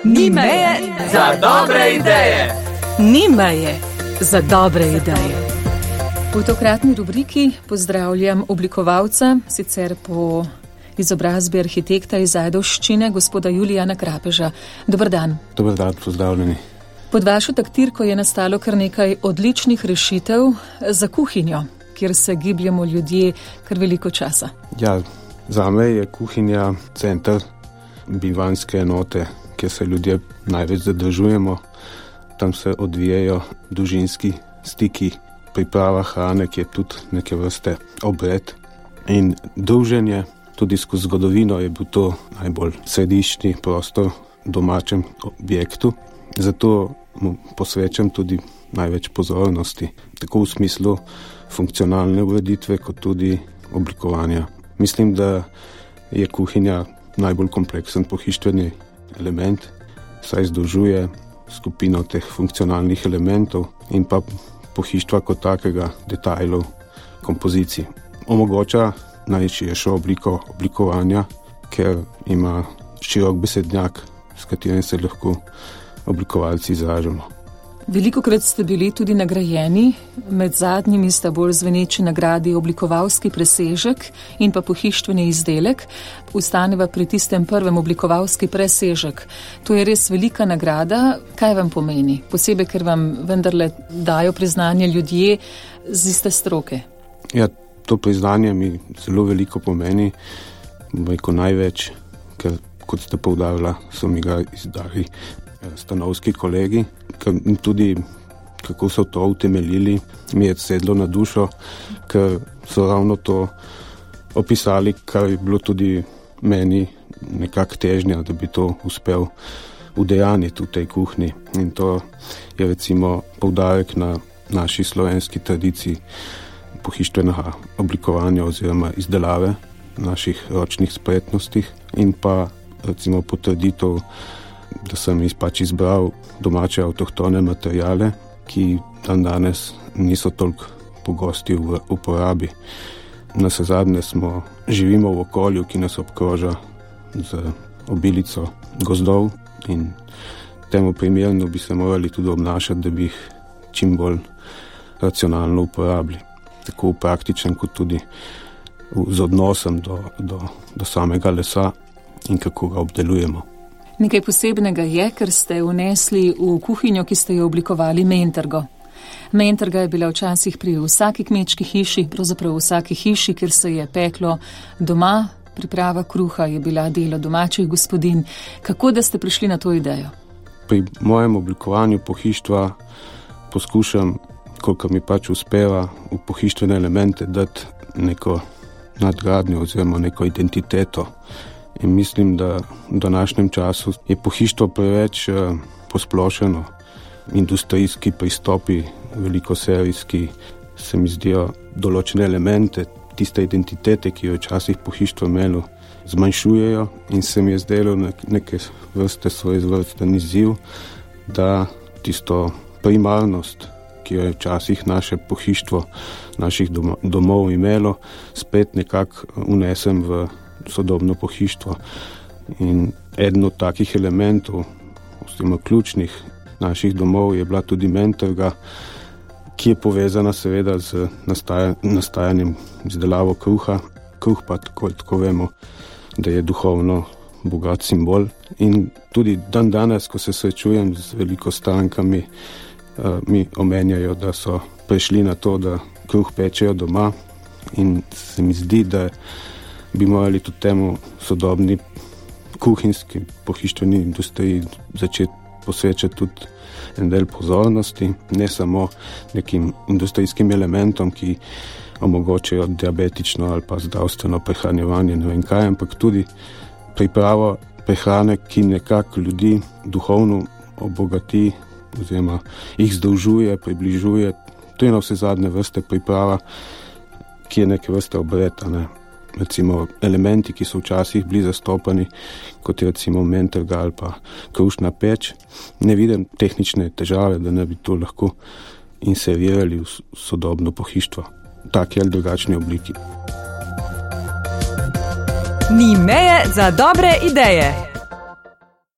Ni meje za dobre ideje. Ni meje za dobre ideje. V tokratni rubriki pozdravljam oblikovalca, sicer po izobrazbi arhitekta iz Ajdovščine, gospoda Julijana Krapeža. Dober dan. Dober dan, pozdravljeni. Pod vašo taktirko je nastalo kar nekaj odličnih rešitev za kuhinjo, kjer se gibljemo ljudje kar veliko časa. Ja, zame je kuhinja center bivanjske enote, kjer se ljudje največ zadržujemo. Tam se odvijajo družinski stiki, priprava hrane, ki je tudi neke vrste obred. In druženje, tudi skozi zgodovino je bil to najbolj središčni prostor v domačem objektu. Zato mu posvečam tudi največ pozornosti, tako v smislu funkcionalne ureditve, kot tudi oblikovanja. Mislim, da je kuhinja najbolj kompleksen pohištveni element, saj združuje skupino teh funkcionalnih elementov in pa pohištva kot takega detajlov kompozicij. Omogoča najširšo obliko oblikovanja, ker ima širok besednjak, s katerim se lahko oblikovalci izražamo. Velikokrat ste bili tudi nagrajeni, med zadnjimi sta bolj zveneči nagradi oblikovalski presežek in pa pohištveni izdelek. Ustaneva pri tistem prvem oblikovalski presežek. To je res velika nagrada. Kaj vam pomeni? Posebej, ker vam vendarle dajo priznanje ljudje z iste stroke. Ja, to priznanje mi zelo veliko pomeni, največ, ker kot ste poudarila, so mi ga izdali stanovski kolegi, tudi kako so to utemeljili, mi je sedlo na dušo, ker so ravno to opisali, kar je bilo tudi meni nekak težnja, da bi to uspel udejaniti v tej kuhinji. In to je recimo poudarek na naši slovenski tradiciji pohištvenega oblikovanja oziroma izdelave naših ročnih spretnostih in pa recimo potrditev, da sem izbral domače avtohtone materijale, ki dan danes niso toliko pogosti v uporabi. Navsezadnje živimo v okolju, ki nas obkroža z obilico gozdov in temu primerno bi se morali tudi obnašati, da bi jih čim bolj racionalno uporabili. Tako praktičen kot tudi z odnosom do samega lesa in kako ga obdelujemo. Nekaj posebnega je, ker ste vnesli v kuhinjo, ki ste jo oblikovali, mentergo. Menterga je bila včasih pri vsaki kmečki hiši, pravzaprav v vsaki hiši, kjer se je peklo doma. Priprava kruha je bila delo domačih gospodinj. Kako da ste prišli na to idejo? Pri mojem oblikovanju pohištva poskušam, koliko mi pač uspeva, v pohištvene elemente dati neko nadgradnjo oziroma neko identiteto. In mislim, da v današnjem času je pohištvo preveč posplošeno. Industrijski pristopi, velikoserijski, se mi zdijo določene elemente, tiste identitete, ki jo včasih pohištvo imelo, zmanjšujejo in se mi je zdelo neke vrste svojevrsten izziv, da tisto primarnost, ki jo je včasih naše pohištvo, naših domov imelo, spet nekako unesem v sodobno pohištvo. In eden od takih elementov, oziroma ključnih naših domov, je bila tudi menterga, ki je povezana seveda z nastajanjem izdelavo kruha. Kruh pa tako vemo, da je duhovno bogat simbol. In tudi dan danes, ko se srečujem z veliko strankami, mi omenjajo, da so prešli na to, da kruh pečejo doma, in se mi zdi, da bi morali tudi temu sodobni kuhinjski pohištveni industriji začeti posvečati tudi en del pozornosti, ne samo nekim industrijskim elementom, ki omogočajo diabetično ali pa zdravstveno prehranjevanje, ne vem kaj, ampak tudi pripravo prehrane, ki nekako ljudi duhovno obogati oziroma jih združuje, približuje. To je na vse zadnje vrste priprava, ki je neke vrste obred, ne. Recimo elementi, ki so včasih bili zastopani, kot je recimo menterga ali pa krušna peč, ne vidim tehnične težave, da ne bi to lahko inserirali v sodobno pohištvo, taki ali drugačni obliki. Ni meje za dobre ideje.